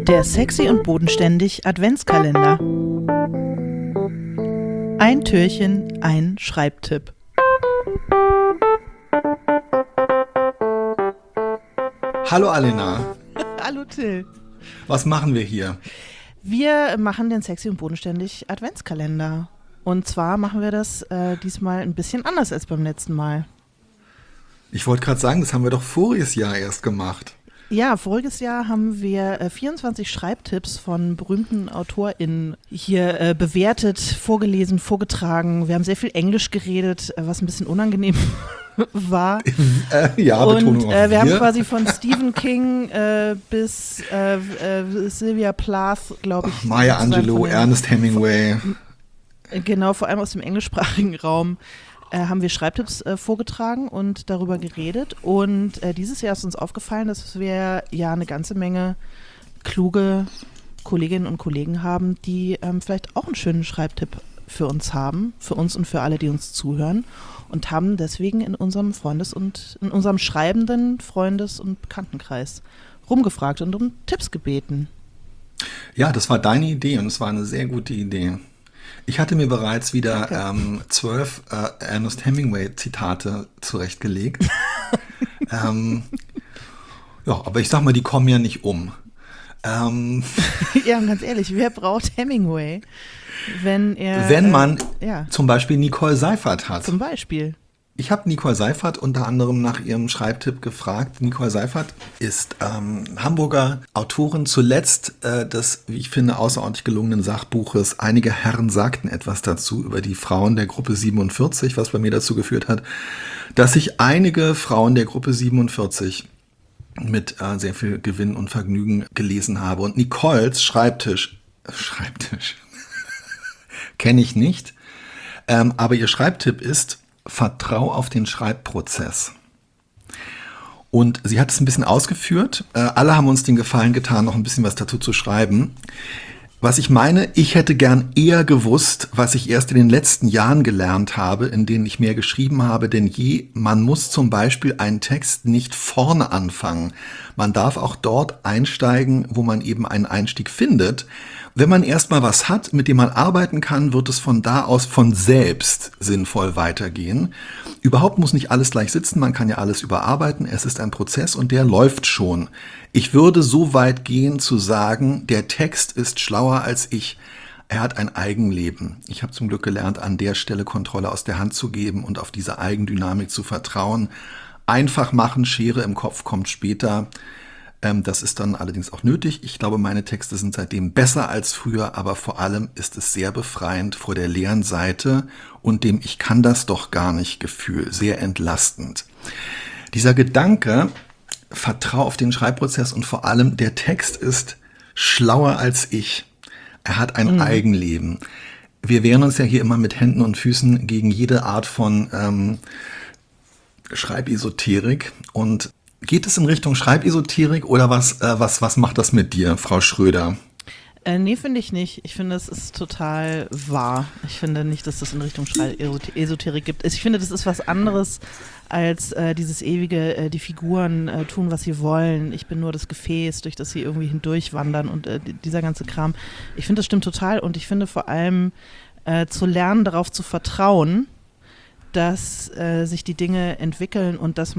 Der Sexy und Bodenständig Adventskalender. Ein Türchen, ein Schreibtipp. Hallo Alena. Hallo Till. Was machen wir hier? Wir machen den Sexy und Bodenständig Adventskalender. Und zwar machen wir das diesmal ein bisschen anders als beim letzten Mal. Ich wollte gerade sagen, das haben wir doch voriges Jahr erst gemacht. Ja, voriges Jahr haben wir 24 Schreibtipps von berühmten AutorInnen hier bewertet, vorgelesen, vorgetragen. Wir haben sehr viel Englisch geredet, was ein bisschen unangenehm war. Ja, und Betonung auf wir haben quasi von Stephen King bis Sylvia Plath, glaube ich. Maya Angelou, Ernest Hemingway. Genau, vor allem aus dem englischsprachigen Raum. Haben wir Schreibtipps vorgetragen und darüber geredet. Und dieses Jahr ist uns aufgefallen, dass wir ja eine ganze Menge kluge Kolleginnen und Kollegen haben, die vielleicht auch einen schönen Schreibtipp für uns haben, für uns und für alle, die uns zuhören. Und haben deswegen in unserem in unserem schreibenden Freundes- und Bekanntenkreis rumgefragt und um Tipps gebeten. Ja, das war deine Idee und es war eine sehr gute Idee. Ich hatte mir bereits wieder 12 Ernest Hemingway-Zitate zurechtgelegt. Ja, aber ich sag mal, die kommen ja nicht um. Ja, und ganz ehrlich, wer braucht Hemingway, wenn man zum Beispiel Nicole Seifert hat? Zum Beispiel. Ich habe Nicole Seifert unter anderem nach ihrem Schreibtipp gefragt. Nicole Seifert ist Hamburger Autorin, zuletzt des, wie ich finde, außerordentlich gelungenen Sachbuches Einige Herren sagten etwas dazu über die Frauen der Gruppe 47, was bei mir dazu geführt hat, dass ich einige Frauen der Gruppe 47 mit sehr viel Gewinn und Vergnügen gelesen habe. Und Nicoles Schreibtisch kenne ich nicht, aber ihr Schreibtipp ist: Vertrau auf den Schreibprozess. Und sie hat es ein bisschen ausgeführt. Alle haben uns den Gefallen getan, noch ein bisschen was dazu zu schreiben. Was ich meine, ich hätte gern eher gewusst, was ich erst in den letzten Jahren gelernt habe, in denen ich mehr geschrieben habe denn je. Man muss zum Beispiel einen Text nicht vorne anfangen. Man darf auch dort einsteigen, wo man eben einen Einstieg findet. Wenn man erstmal was hat, mit dem man arbeiten kann, wird es von da aus von selbst sinnvoll weitergehen. Überhaupt muss nicht alles gleich sitzen, man kann ja alles überarbeiten. Es ist ein Prozess und der läuft schon. Ich würde so weit gehen zu sagen, der Text ist schlauer als ich. Er hat ein Eigenleben. Ich habe zum Glück gelernt, an der Stelle Kontrolle aus der Hand zu geben und auf diese Eigendynamik zu vertrauen. Einfach machen, Schere im Kopf kommt später. Das ist dann allerdings auch nötig. Ich glaube, meine Texte sind seitdem besser als früher, aber vor allem ist es sehr befreiend vor der leeren Seite und dem Ich kann das doch gar nicht Gefühl, sehr entlastend. Dieser Gedanke, vertrau auf den Schreibprozess und vor allem der Text ist schlauer als ich. Er hat ein Eigenleben. Wir wehren uns ja hier immer mit Händen und Füßen gegen jede Art von Schreibesoterik. Und geht es in Richtung Schreibesoterik oder was macht das mit dir, Frau Schröder? Nee, finde ich nicht. Ich finde, es ist total wahr. Ich finde nicht, dass das in Richtung Schreibesoterik gibt. Ich finde, das ist was anderes als dieses ewige, die Figuren tun, was sie wollen. Ich bin nur das Gefäß, durch das sie irgendwie hindurchwandern und dieser ganze Kram. Ich finde, das stimmt total und ich finde vor allem zu lernen, darauf zu vertrauen, dass sich die Dinge entwickeln und dass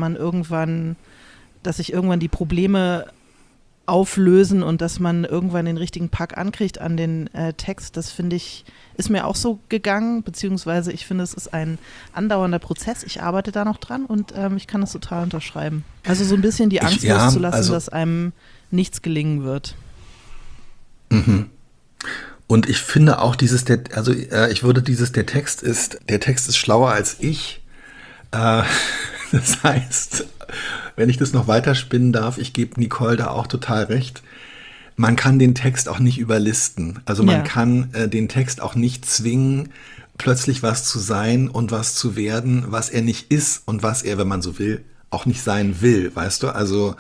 sich irgendwann die Probleme auflösen und dass man irgendwann den richtigen Pack ankriegt an den Text, das finde ich, ist mir auch so gegangen, beziehungsweise ich finde, es ist ein andauernder Prozess. Ich arbeite da noch dran und ich kann das total unterschreiben. Also so ein bisschen die Angst loszulassen, dass einem nichts gelingen wird. Mhm. Und ich finde auch der Text ist schlauer als ich. Das heißt, wenn ich das noch weiter spinnen darf, ich gebe Nicole da auch total recht. Man kann den Text auch nicht überlisten. Also man kann den Text auch nicht zwingen, plötzlich was zu sein und was zu werden, was er nicht ist und was er, wenn man so will, auch nicht sein will, weißt du? Also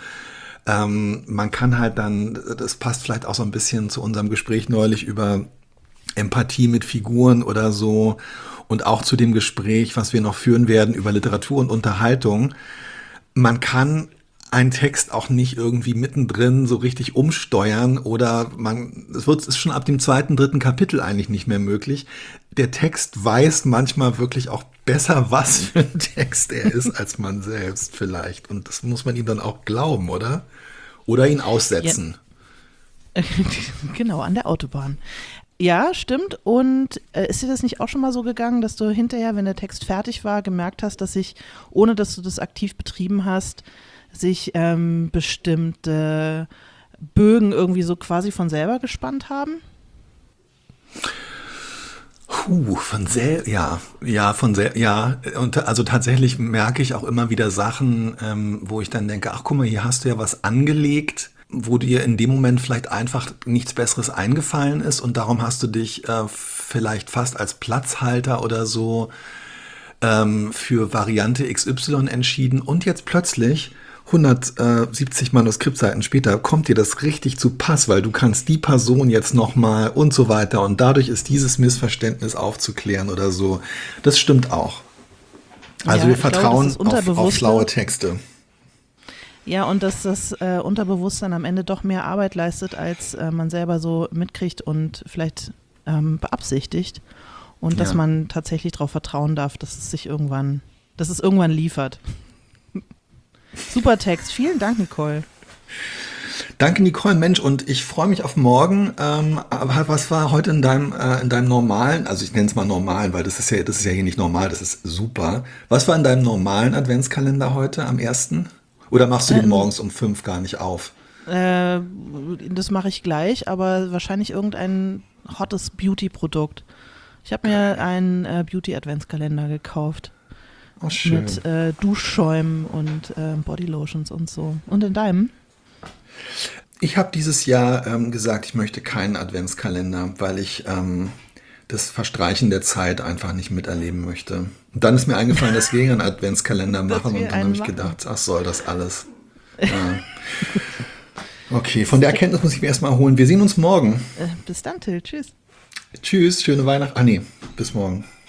man kann halt dann, das passt vielleicht auch so ein bisschen zu unserem Gespräch neulich über Empathie mit Figuren oder so und auch zu dem Gespräch, was wir noch führen werden über Literatur und Unterhaltung. Man kann einen Text auch nicht irgendwie mittendrin so richtig umsteuern oder ist schon ab dem zweiten, dritten Kapitel eigentlich nicht mehr möglich. Der Text weiß manchmal wirklich auch besser, was für ein Text er ist, als man selbst vielleicht. Und das muss man ihm dann auch glauben, oder? Oder ihn aussetzen. Ja. Genau, an der Autobahn. Ja, stimmt. Und ist dir das nicht auch schon mal so gegangen, dass du hinterher, wenn der Text fertig war, gemerkt hast, dass sich, ohne dass du das aktiv betrieben hast, sich bestimmte Bögen irgendwie so quasi von selber gespannt haben? Und also tatsächlich merke ich auch immer wieder Sachen, wo ich dann denke, ach guck mal, hier hast du ja was angelegt, wo dir in dem Moment vielleicht einfach nichts Besseres eingefallen ist und darum hast du dich vielleicht fast als Platzhalter oder so für Variante XY entschieden und jetzt plötzlich 170 Manuskriptseiten später kommt dir das richtig zu Pass, weil du kannst die Person jetzt nochmal und so weiter und dadurch ist dieses Missverständnis aufzuklären oder so. Das stimmt auch. Also wir vertrauen auf schlaue Texte. Ja, und dass das Unterbewusstsein am Ende doch mehr Arbeit leistet, als man selber so mitkriegt und vielleicht beabsichtigt. Und dass man tatsächlich darauf vertrauen darf, dass es irgendwann liefert. Super Text. Vielen Dank, Nicole. Danke, Nicole. Mensch, und ich freue mich auf morgen. Was war heute in deinem normalen, also ich nenne es mal normalen, weil das ist ja hier nicht normal, das ist super. Was war in deinem normalen Adventskalender heute am 1.? Oder machst du den morgens um 5 gar nicht auf? Das mache ich gleich, aber wahrscheinlich irgendein hottes Beauty-Produkt. Ich habe mir einen Beauty-Adventskalender gekauft. Oh, schön. Mit Duschschäumen und Bodylotions und so. Und in deinem? Ich habe dieses Jahr gesagt, ich möchte keinen Adventskalender, weil ich das Verstreichen der Zeit einfach nicht miterleben möchte. Und dann ist mir eingefallen, dass wir einen Adventskalender machen und dann habe ich gedacht, ach, soll das alles? Ja. Okay, von der Erkenntnis muss ich mir erstmal holen. Wir sehen uns morgen. Bis dann, Till. Tschüss. Tschüss, schöne Weihnachten. Bis morgen.